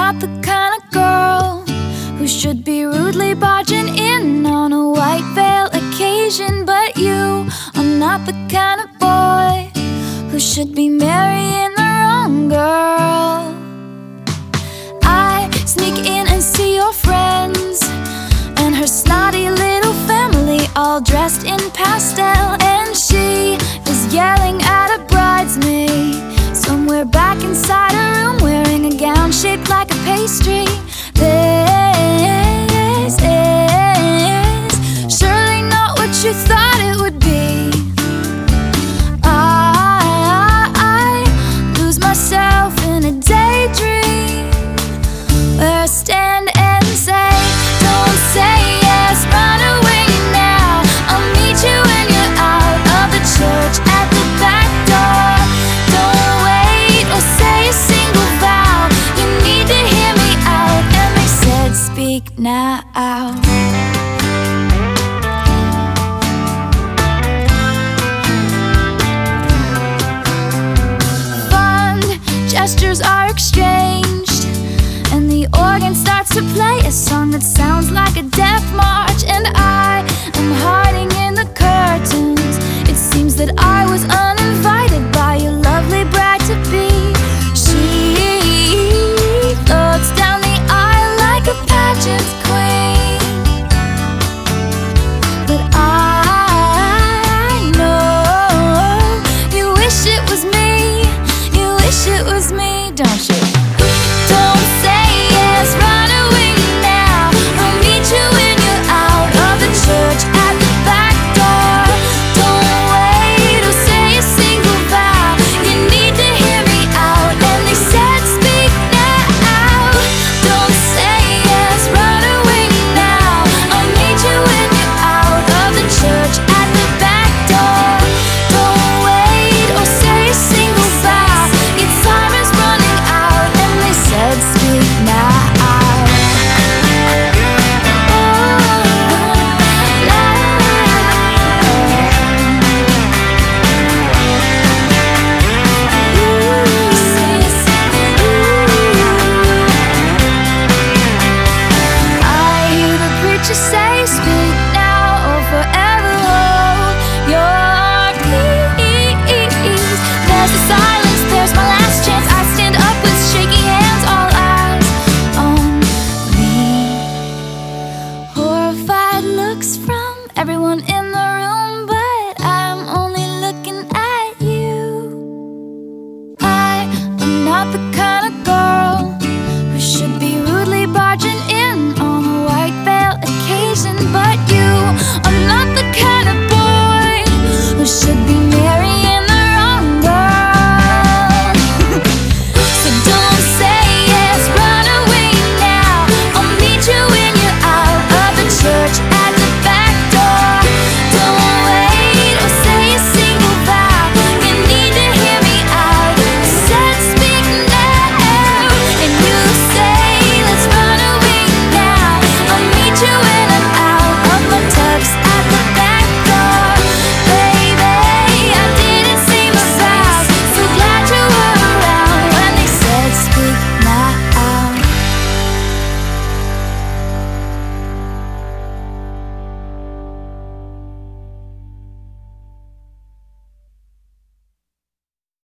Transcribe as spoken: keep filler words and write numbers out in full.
not the kind of girl who should be rudely barging in on a white veil occasion. But you are not the kind of boy who should be marrying the wrong girl. I sneak in and see your friends and her snotty little family, all dressed in pastel, and she is yelling at a bridesmaid somewhere back inside a room, wearing a gown shaped like a pastry. This is surely not what you thought it would be. I, I lose myself in a daydream where I stand and say, don't say yes, run away now. I'll meet you when you're out of the church at the back door. Don't wait or say a single vow. You need to hear me out. And they said, speak now. Fond gestures are exchanged, and the organ starts to play a song that sounds like a death march. And I am hiding in the curtains. It seems that I was